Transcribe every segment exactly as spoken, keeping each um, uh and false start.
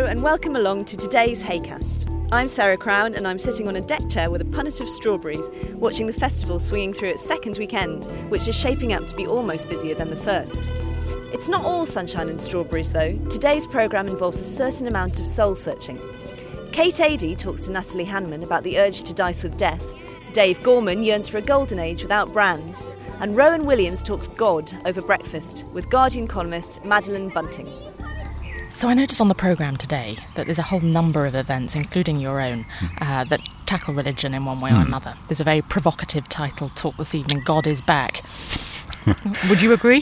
and welcome along to today's Haycast. I'm Sarah Crown and I'm sitting on a deck chair with a punnet of strawberries, watching the festival swinging through its second weekend, which is shaping up to be almost busier than the first. It's not all sunshine and strawberries though. Today's programme involves a certain amount of soul-searching. Kate Adie talks to Natalie Hanman about the urge to dice with death, Dave Gorman yearns for a golden age without brands, and Rowan Williams talks God over breakfast with Guardian columnist Madeline Bunting. So I noticed on the programme today that there's a whole number of events, including your own, uh, that tackle religion in one way mm. or another. There's a very provocative title talk this evening, God is Back. Would you agree?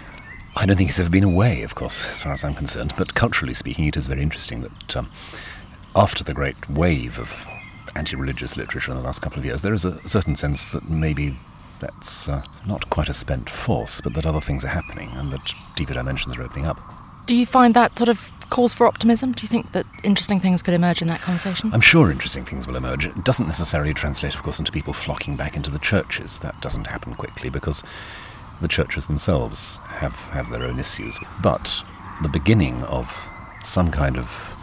I don't think it's ever been away, of course, as far as I'm concerned, but culturally speaking, it is very interesting that um, after the great wave of anti-religious literature in the last couple of years, there is a certain sense that maybe that's uh, not quite a spent force, but that other things are happening and that deeper dimensions are opening up. Do you find that sort of cause for optimism? Do you think that interesting things could emerge in that conversation? I'm sure interesting things will emerge. It doesn't necessarily translate, of course, into people flocking back into the churches. That doesn't happen quickly because the churches themselves have, have their own issues. But the beginning of some kind of,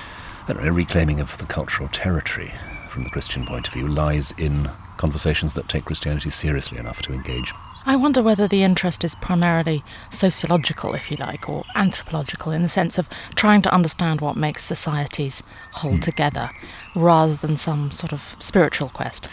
I don't know, reclaiming of the cultural territory from the Christian point of view lies in conversations that take Christianity seriously enough to engage. I wonder whether the interest is primarily sociological, if you like, or anthropological, in the sense of trying to understand what makes societies hold mm. together, rather than some sort of spiritual quest.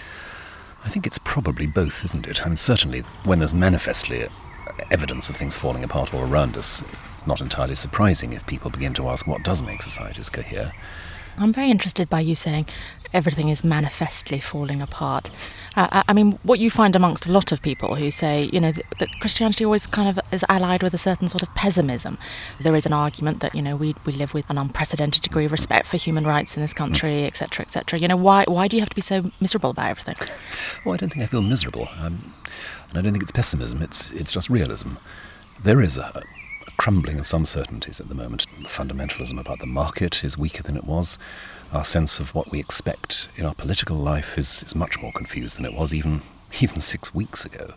I think it's probably both, isn't it? I mean, certainly when there's manifestly evidence of things falling apart all around us, it's not entirely surprising if people begin to ask what does make societies cohere. I'm very interested by you saying everything is manifestly falling apart. Uh, I mean, what you find amongst a lot of people who say, you know, that, that Christianity always kind of is allied with a certain sort of pessimism. There is an argument that, you know, we we live with an unprecedented degree of respect for human rights in this country, et cetera, et cetera. You know, why why do you have to be so miserable about everything? Well, I don't think I feel miserable. Um, and I don't think it's pessimism. It's it's just realism. There is a, a crumbling of some certainties at the moment. The fundamentalism about the market is weaker than it was. Our sense of what we expect in our political life is, is much more confused than it was even even six weeks ago.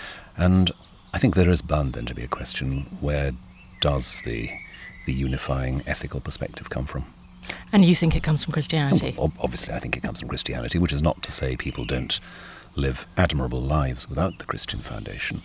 And I think there is bound then to be a question, where does the the unifying ethical perspective come from? And you think it comes from Christianity? Oh, obviously I think it comes from Christianity, which is not to say people don't live admirable lives without the Christian foundation.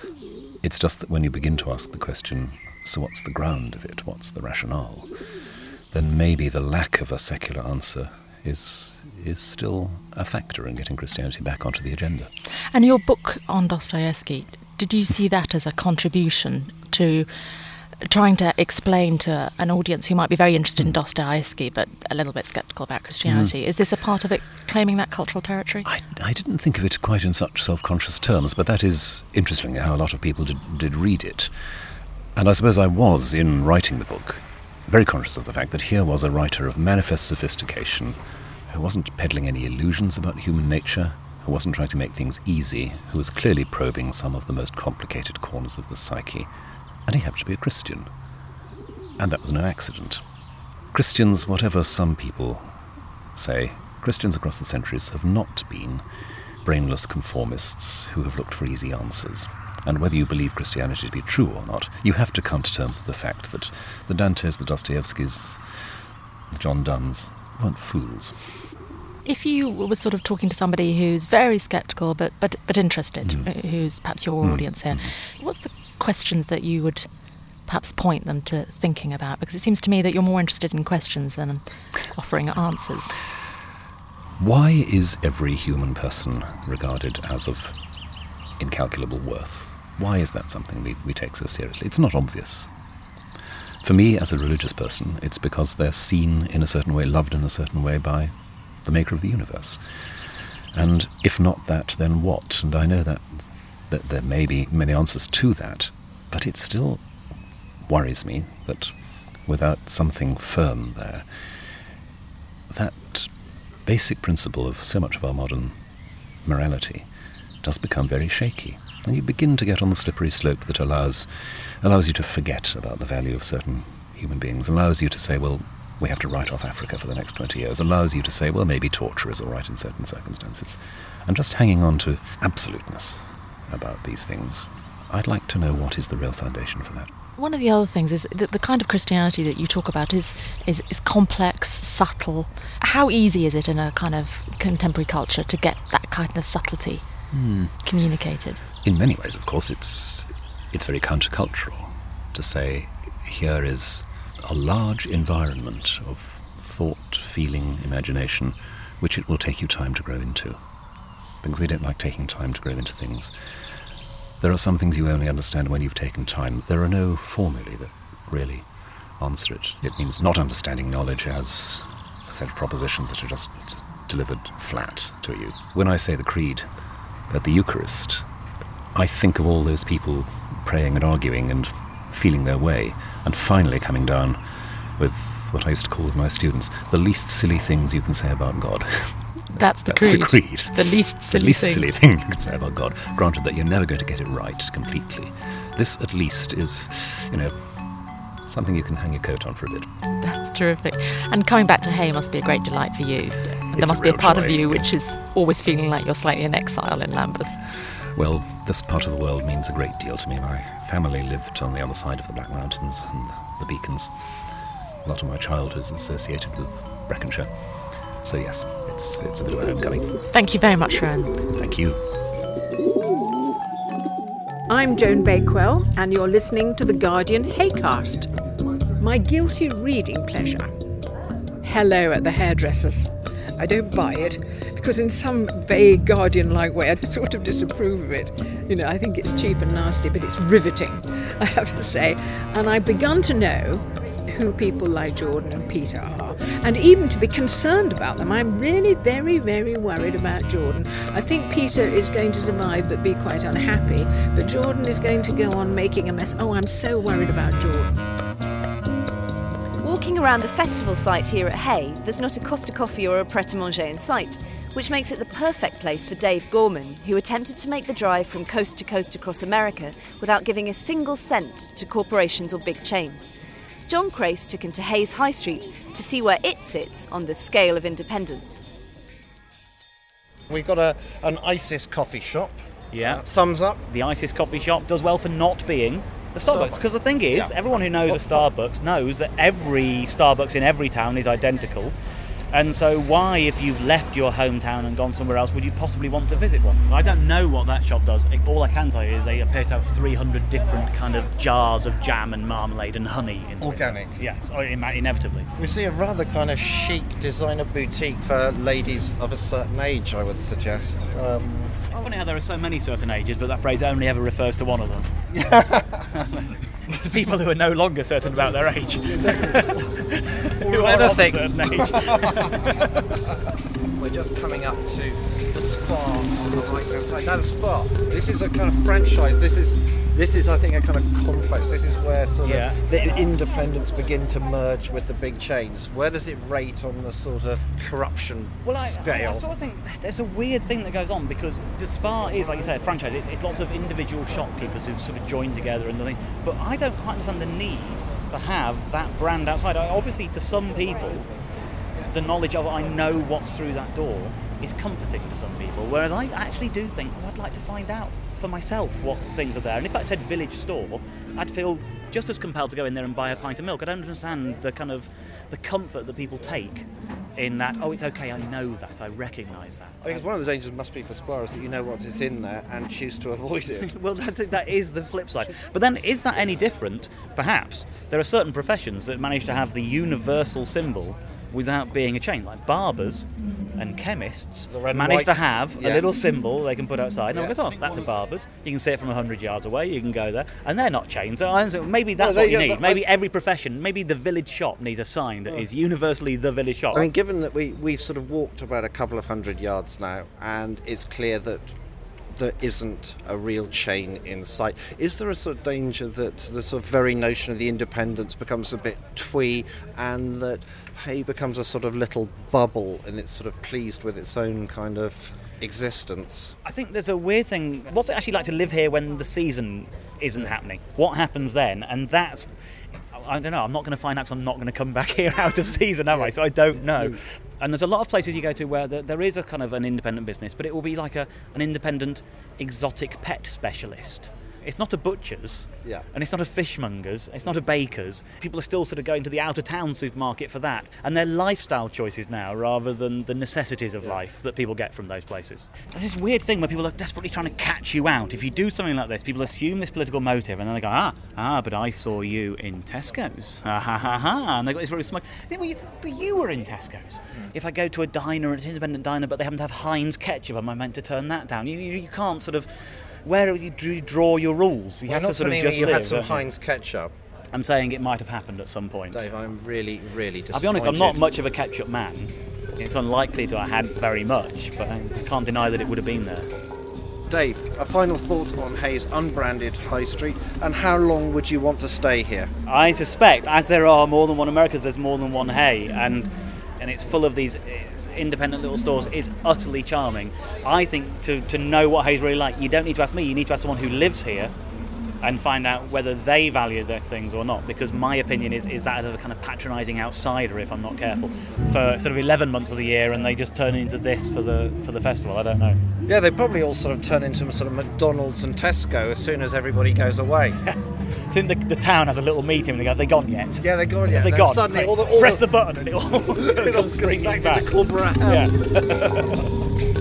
It's just that when you begin to ask the question, so what's the ground of it, what's the rationale, then maybe the lack of a secular answer is is still a factor in getting Christianity back onto the agenda. And your book on Dostoevsky, did you see that as a contribution to trying to explain to an audience who might be very interested in Dostoevsky but a little bit sceptical about Christianity? Mm. Is this a part of it claiming that cultural territory? I, I didn't think of it quite in such self-conscious terms, but that is interesting how a lot of people did, did read it. And I suppose I was, in writing the book, very conscious of the fact that here was a writer of manifest sophistication who wasn't peddling any illusions about human nature, who wasn't trying to make things easy, who was clearly probing some of the most complicated corners of the psyche, and he happened to be a Christian. And that was no accident. Christians, whatever some people say, Christians across the centuries have not been brainless conformists who have looked for easy answers. And whether you believe Christianity to be true or not, you have to come to terms with the fact that the Dantes, the Dostoevskys, the John Donnes weren't fools. If you were sort of talking to somebody who's very sceptical but but, but interested, mm. who's perhaps your mm. audience here, mm. what's the questions that you would perhaps point them to thinking about? Because it seems to me that you're more interested in questions than offering answers. Why is every human person regarded as of incalculable worth? Why is that something we, we take so seriously? It's not obvious. For me, as a religious person, it's because they're seen in a certain way, loved in a certain way by the maker of the universe. And if not that, then what? And I know that, that there may be many answers to that, but it still worries me that without something firm there, that basic principle of so much of our modern morality does become very shaky. And you begin to get on the slippery slope that allows allows you to forget about the value of certain human beings, allows you to say, well, we have to write off Africa for the next twenty years, allows you to say, well, maybe torture is all right in certain circumstances. And just hanging on to absoluteness about these things, I'd like to know what is the real foundation for that. One of the other things is that the kind of Christianity that you talk about is, is, is complex, subtle. How easy is it in a kind of contemporary culture to get that kind of subtlety hmm. communicated? In many ways, of course, it's it's very countercultural to say here is a large environment of thought, feeling, imagination, which it will take you time to grow into. Because we don't like taking time to grow into things. There are some things you only understand when you've taken time. There are no formulae that really answer it. It means not understanding knowledge as a set of propositions that are just delivered flat to you. When I say the Creed at the Eucharist, I think of all those people praying and arguing and feeling their way, and finally coming down with what I used to call with my students, the least silly things you can say about God. That's the That's creed. the creed. The least silly The least things. silly thing you can say about God. Granted that you're never going to get it right completely. This, at least, is, you know, something you can hang your coat on for a bit. That's terrific. And coming back to Hay must be a great delight for you. There It's must a be a real part joy. of you which is always feeling like you're slightly in exile in Lambeth. Well, this part of the world means a great deal to me. My family lived on the other side of the Black Mountains and the Beacons. A lot of my childhood is associated with Brecconshire. So yes, it's it's a bit of a homecoming. Thank you very much, Rowan. Thank you. I'm Joan Bakewell, and you're listening to The Guardian Haycast. My guilty reading pleasure. Hello at the hairdressers. I don't buy it, because in some vague Guardian-like way I sort of disapprove of it. You know, I think it's cheap and nasty, but it's riveting, I have to say. And I've begun to know who people like Jordan and Peter are, and even to be concerned about them. I'm really very, very worried about Jordan. I think Peter is going to survive but be quite unhappy, but Jordan is going to go on making a mess. Oh, I'm so worried about Jordan. Walking around the festival site here at Hay, there's not a Costa Coffee or a Pret-a-Manger in sight, which makes it the perfect place for Dave Gorman, who attempted to make the drive from coast to coast across America without giving a single cent to corporations or big chains. John Crace took him to Hayes High Street to see where it sits on the scale of independence. We've got a an ISIS coffee shop. Yeah. Uh, thumbs up. The ISIS coffee shop does well for not being a Starbucks. Because the thing is, Yeah. everyone who knows Well, a Starbucks knows that every Starbucks in every town is identical. And so why, if you've left your hometown and gone somewhere else, would you possibly want to visit one? I don't know what that shop does. All I can tell you is they appear to have three hundred different kind of jars of jam and marmalade and honey. In them. Organic. Yes, inevitably. We see a rather kind of chic designer boutique for ladies of a certain age, I would suggest. Um, It's funny how there are so many certain ages, but that phrase only ever refers to one of them. To people who are no longer certain about their age. Who are of a certain age. We're just coming up to the Spa on the right hand side. Now the Spa, this is a kind of franchise. This is this is I think a kind of complex. This is where sort Yeah. of the independents begin to merge with the big chains. Where does it rate on the sort of corruption Well, I, scale? I sort of think there's a weird thing that goes on because the Spa is, like you said, a franchise. It's, it's lots of individual shopkeepers who've sort of joined together and the thing. But I don't quite understand the need to have that brand outside. I, obviously, to some people, the knowledge of I know what's through that door is comforting to some people. Whereas I actually do think, oh, I'd like to find out for myself what things are there. And if that said village store, I'd feel just as compelled to go in there and buy a pint of milk. I don't understand the kind of the comfort that people take in that, oh, it's okay, I know that, I recognise that. I think one of the dangers must be for Spa is that you know what is in there and choose to avoid it. Well, that, that is the flip side. But then, is that any different? Perhaps. There are certain professions that manage to have the universal symbol without being a chain, like barbers and chemists The red and manage to white. have Yeah. a little symbol they can put outside. And Yeah. everyone goes, oh, that's a barber's. You can see it from one hundred yards away, you can go there. And they're not chained. So I don't- maybe that's No, what they- you yeah, need. but Maybe I- every profession, maybe the village shop needs a sign that is universally the village shop. I mean, given that we, we've sort of walked about a couple of hundred yards now, and it's clear that there isn't a real chain in sight, is there a sort of danger that the sort of very notion of the independence becomes a bit twee, and that Hay becomes a sort of little bubble and it's sort of pleased with its own kind of existence? I think there's a weird thing. What's it actually like to live here when the season isn't happening? What happens then? And that's, I don't know, I'm not going to find out because I'm not going to come back here out of season, am I? So I don't know. And there's a lot of places you go to where there, there is a kind of an independent business, but it will be like a an independent exotic pet specialist. It's not a butcher's, Yeah. and it's not a fishmonger's, it's not a baker's. People are still sort of going to the out-of-town supermarket for that, and they're lifestyle choices now rather than the necessities of Yeah. life that people get from those places. There's this weird thing where people are desperately trying to catch you out. If you do something like this, people assume this political motive, and then they go, ah, ah, but I saw you in Tesco's. Ha ha ha ha. And they've got this really smug... I think, well, you, but you were in Tesco's. Mm. If I go to a diner, an independent diner, but they happen to have Heinz ketchup, am I meant to turn that down? You, you, you can't sort of... Where do you draw your rules? You Well, have not to sort of putting just me you live, had some don't you? Heinz ketchup. I'm saying it might have happened at some point. Dave, I'm really, really disappointed. I'll be honest, I'm not much of a ketchup man. It's unlikely to have had very much, but I can't deny that it would have been there. Dave, a final thought on Hayes' unbranded high street, and how long would you want to stay here? I suspect, as there are more than one Americas, there's more than one Hay, and and it's full of these independent little stores. It's utterly charming. I think to, to know what Hayes really like, you don't need to ask me, you need to ask someone who lives here and find out whether they value those things or not, because my opinion is, is that of a kind of patronising outsider if I'm not careful for sort of eleven months of the year, and they just turn into this for the for the festival. I don't know. Yeah, they probably all sort of turn into sort of McDonald's and Tesco as soon as everybody goes away. I think the, the town has a little meeting and they go, have they gone yet? Yeah, they're gone. Yeah, Have they Then gone? Suddenly, Right. all the, all press the, the button and it all it all comes goes screaming back, back. into corporate hell. Yeah.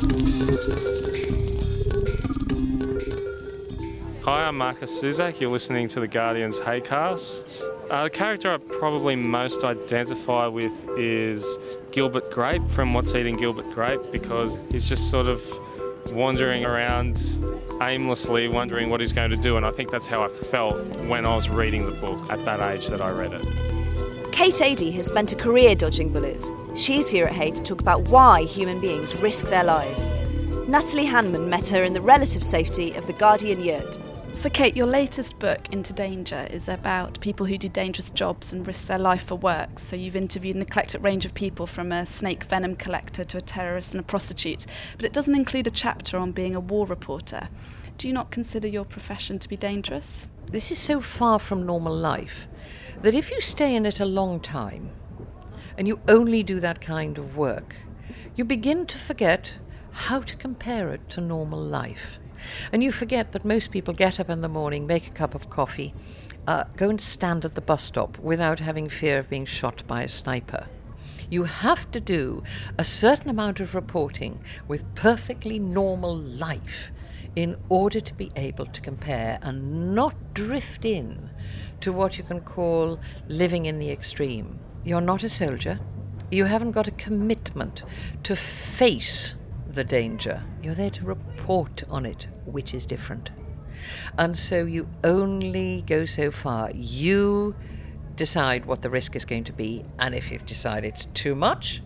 Hi, I'm Marcus Suzak. You're listening to the Guardian's Haycast. Uh, the character I probably most identify with is Gilbert Grape from What's Eating Gilbert Grape, because he's just sort of wandering around aimlessly, wondering what he's going to do, and I think that's how I felt when I was reading the book at that age that I read it. Kate Adie has spent a career dodging bullies. She's here at Hay to talk about why human beings risk their lives. Natalie Hanman met her in the relative safety of the Guardian yurt. So Kate, your latest book, Into Danger, is about people who do dangerous jobs and risk their life for work. So you've interviewed an eclectic range of people, from a snake venom collector to a terrorist and a prostitute. But it doesn't include a chapter on being a war reporter. Do you not consider your profession to be dangerous? This is so far from normal life that if you stay in it a long time and you only do that kind of work, you begin to forget how to compare it to normal life. And you forget that most people get up in the morning, make a cup of coffee, uh, go and stand at the bus stop without having fear of being shot by a sniper. You have to do a certain amount of reporting with perfectly normal life in order to be able to compare and not drift in to what you can call living in the extreme. You're not a soldier. You haven't got a commitment to face the danger. You're there to report on it, which is different. And so you only go so far. You decide what the risk is going to be, and if you decide it's too much,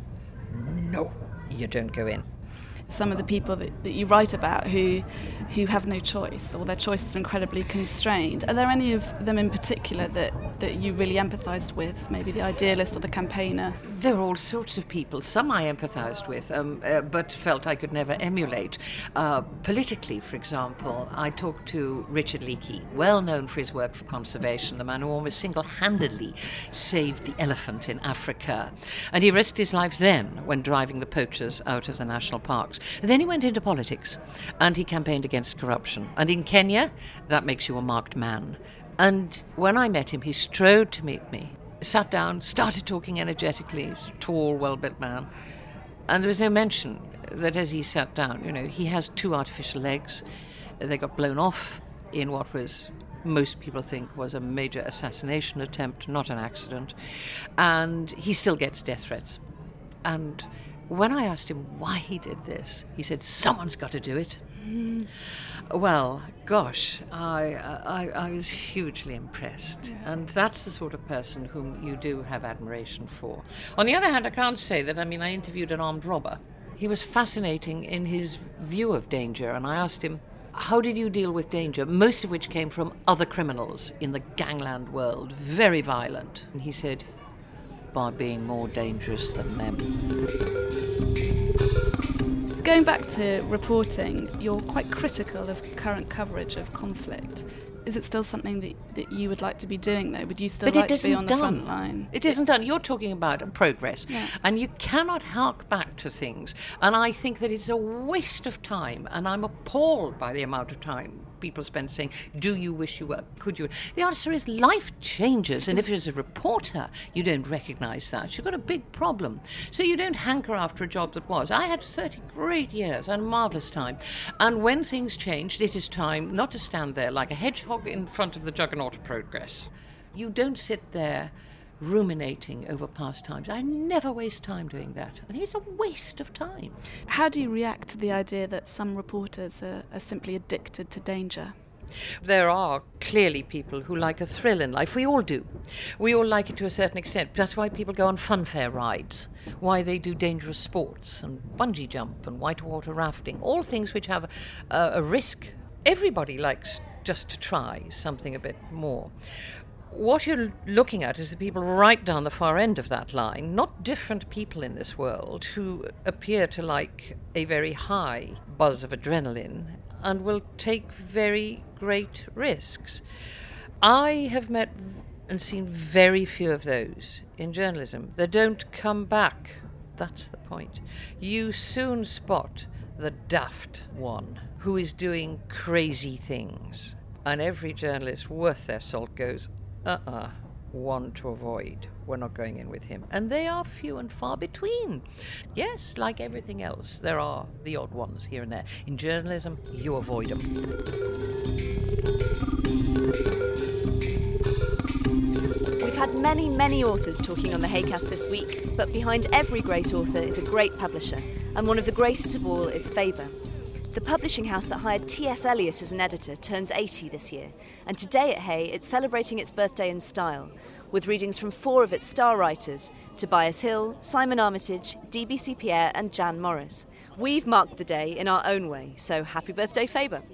no, you don't go in. Some of the people that, that you write about who who have no choice, or their choices are incredibly constrained. Are there any of them in particular that, that you really empathised with, maybe the idealist or the campaigner? There are all sorts of people. Some I empathised with, um, uh, but felt I could never emulate. Uh, politically, for example, I talked to Richard Leakey, well known for his work for conservation, the man who almost single-handedly saved the elephant in Africa. And he risked his life then when driving the poachers out of the national parks. And then he went into politics, and he campaigned against corruption. And in Kenya, that makes you a marked man. And when I met him, he strode to meet me, sat down, started talking energetically. He was a tall, well-built man. And there was no mention that as he sat down, you know, he has two artificial legs. They got blown off in what was, most people think, was a major assassination attempt, not an accident. And he still gets death threats. And when I asked him why he did this, he said, someone's got to do it. Mm. Well, gosh, I, I I was hugely impressed. Yeah. And that's the sort of person whom you do have admiration for. On the other hand, I can't say that, I mean, I interviewed an armed robber. He was fascinating in his view of danger, and I asked him, how did you deal with danger, most of which came from other criminals in the gangland world, very violent? And he said, by being more dangerous than them. Going back to reporting, you're quite critical of current coverage of conflict. Is it still something that, that you would like to be doing, though? Would you still but like to be on done. the front line? It isn't done. You're talking about progress. Yeah. And you cannot hark back to things. And I think that it's a waste of time. And I'm appalled by the amount of time people spend saying, do you wish you were, could you? The answer is life changes, and if as a reporter you don't recognise that, you've got a big problem. So you don't hanker after a job that was. I had thirty great years and a marvellous time, and when things changed, it is time not to stand there like a hedgehog in front of the juggernaut of progress. You don't sit there ruminating over past times. I never waste time doing that. I think it's a waste of time. How do you react to the idea that some reporters are, are simply addicted to danger? There are clearly people who like a thrill in life. We all do. We all like it to a certain extent. That's why people go on funfair rides, why they do dangerous sports and bungee jump and whitewater rafting, all things which have a, a risk. Everybody likes just to try something a bit more. What you're looking at is the people right down the far end of that line, not different people in this world who appear to like a very high buzz of adrenaline and will take very great risks. I have met and seen very few of those in journalism. They don't come back. That's the point. You soon spot the daft one who is doing crazy things. And every journalist worth their salt goes, uh-uh, one to avoid. We're not going in with him. And they are few and far between. Yes, like everything else, there are the odd ones here and there. In journalism, you avoid them. We've had many, many authors talking on the Haycast this week, but behind every great author is a great publisher, and one of the greatest of all is Faber. The publishing house that hired T S Eliot as an editor turns eighty this year, and today at Hay it's celebrating its birthday in style, with readings from four of its star writers, Tobias Hill, Simon Armitage, D B C Pierre and Jan Morris. We've marked the day in our own way, so happy birthday, Faber.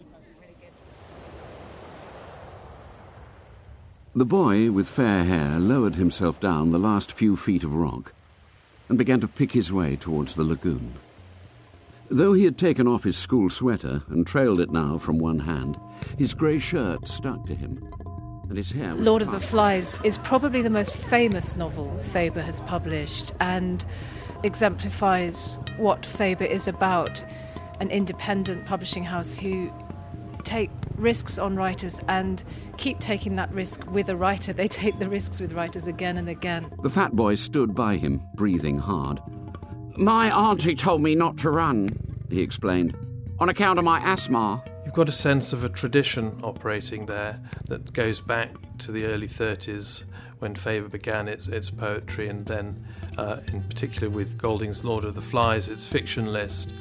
The boy with fair hair lowered himself down the last few feet of rock and began to pick his way towards the lagoon. Though he had taken off his school sweater and trailed it now from one hand, his grey shirt stuck to him, and his hair was Lord of the parted. Flies is probably the most famous novel Faber has published and exemplifies what Faber is about, an independent publishing house who take risks on writers and keep taking that risk with a writer. They take the risks with writers again and again. The fat boy stood by him, breathing hard. My auntie told me not to run, he explained, on account of my asthma. You've got a sense of a tradition operating there that goes back to the early thirties when Faber began its, its poetry, and then uh, in particular with Golding's Lord of the Flies, its fiction list.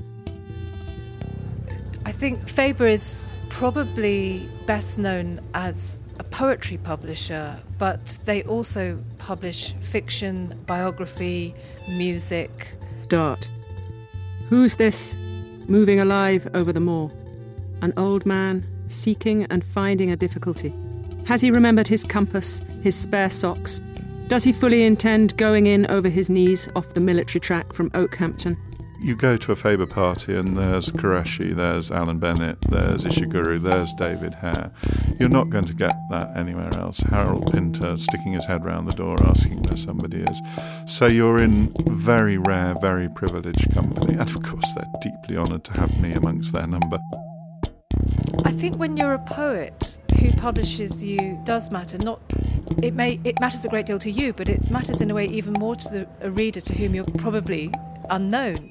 I think Faber is probably best known as a poetry publisher, but they also publish fiction, biography, music. Dart. Who's this, moving alive over the moor? An old man, seeking and finding a difficulty. Has he remembered his compass, his spare socks? Does he fully intend going in over his knees off the military track from Oakhampton? You go to a Faber party and there's Qureshi, there's Alan Bennett, there's Ishiguro, there's David Hare. You're not going to get that anywhere else. Harold Pinter sticking his head round the door asking where somebody is. So you're in very rare, very privileged company. And of course they're deeply honoured to have me amongst their number. I think when you're a poet, who publishes you does matter. Not, it may it matters a great deal to you, but it matters in a way even more to the, a reader to whom you're probably unknown.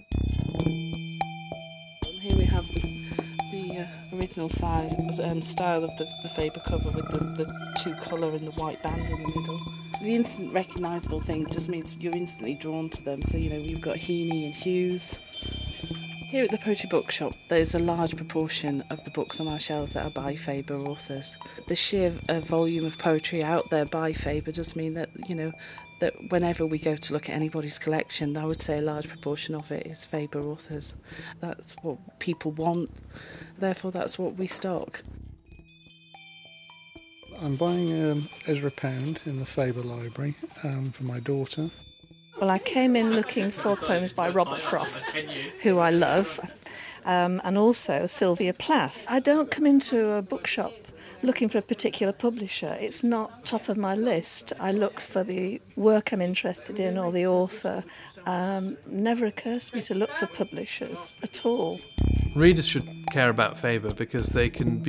Here we have the, the uh, original size, um, style of the, the Faber cover with the, the two colour and the white band in the middle. The instant recognisable thing just means you're instantly drawn to them. So, you know, we've got Heaney and Hughes. Here at the Poetry Bookshop, there's a large proportion of the books on our shelves that are by Faber authors. The sheer uh, volume of poetry out there by Faber does mean that, you know, that whenever we go to look at anybody's collection, I would say a large proportion of it is Faber authors. That's what people want, therefore that's what we stock. I'm buying um, Ezra Pound in the Faber Library um, for my daughter. Well, I came in looking for poems by Robert Frost, who I love, um, and also Sylvia Plath. I don't come into a bookshop looking for a particular publisher. It's not top of my list. I look for the work I'm interested in or the author. Um, never occurs to me to look for publishers at all. Readers should care about Faber because they can be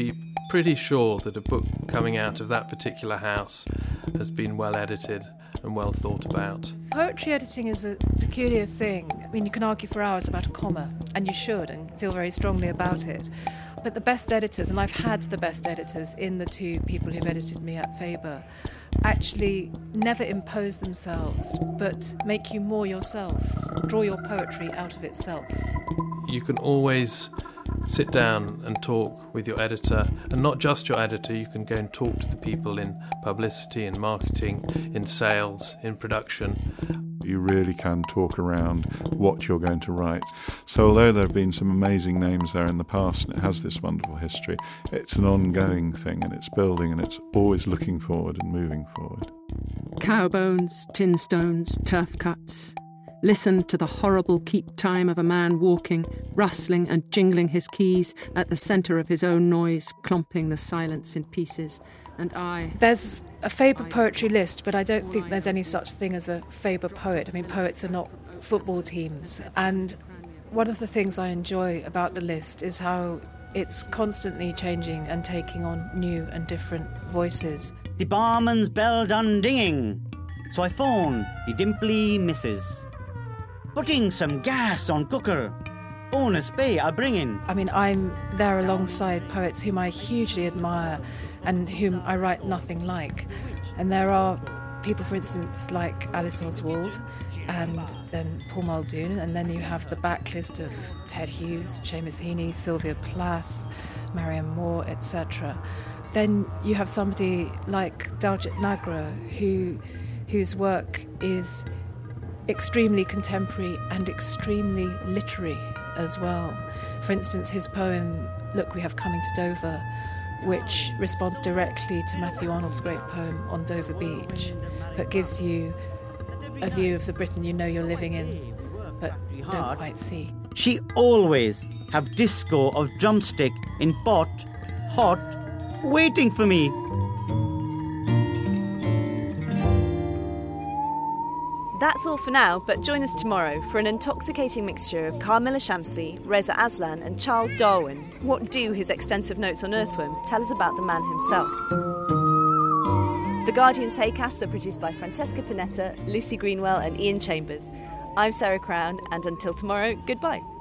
pretty sure that a book coming out of that particular house has been well edited and well thought about. Poetry editing is a peculiar thing. I mean, you can argue for hours about a comma, and you should, and feel very strongly about it. But the best editors, and I've had the best editors in the two people who've edited me at Faber, actually never impose themselves, but make you more yourself, draw your poetry out of itself. You can always sit down and talk with your editor, and not just your editor, you can go and talk to the people in publicity, in marketing, in sales, in production. You really can talk around what you're going to write. So although there have been some amazing names there in the past and it has this wonderful history, it's an ongoing thing and it's building and it's always looking forward and moving forward. Cow bones, tin stones, turf cuts. Listen to the horrible keep time of a man walking, rustling and jingling his keys at the centre of his own noise, clomping the silence in pieces. And I... There's a Faber poetry list, but I don't think there's any such thing as a Faber poet. I mean, poets are not football teams. And one of the things I enjoy about the list is how it's constantly changing and taking on new and different voices. The barman's bell done dinging, so I phone the dimply missus. Putting some gas on cooker. Bonus bay I bring in. I mean, I'm there alongside poets whom I hugely admire and whom I write nothing like. And there are people, for instance, like Alice Oswald and then Paul Muldoon, and then you have the backlist of Ted Hughes, Seamus Heaney, Sylvia Plath, Marianne Moore, et cetera. Then you have somebody like Daljit Nagra, who, whose work is extremely contemporary and extremely literary as well. For instance, his poem, Look, We Have Coming to Dover, which responds directly to Matthew Arnold's great poem on Dover Beach, but gives you a view of the Britain you know you're living in, but don't quite see. She always have disco of drumstick in pot, hot, waiting for me. That's all for now, but join us tomorrow for an intoxicating mixture of Carmilla Shamsi, Reza Aslan and Charles Darwin. What do his extensive notes on earthworms tell us about the man himself? The Guardian's Haycasts are produced by Francesca Panetta, Lucy Greenwell and Ian Chambers. I'm Sarah Crown, and until tomorrow, goodbye.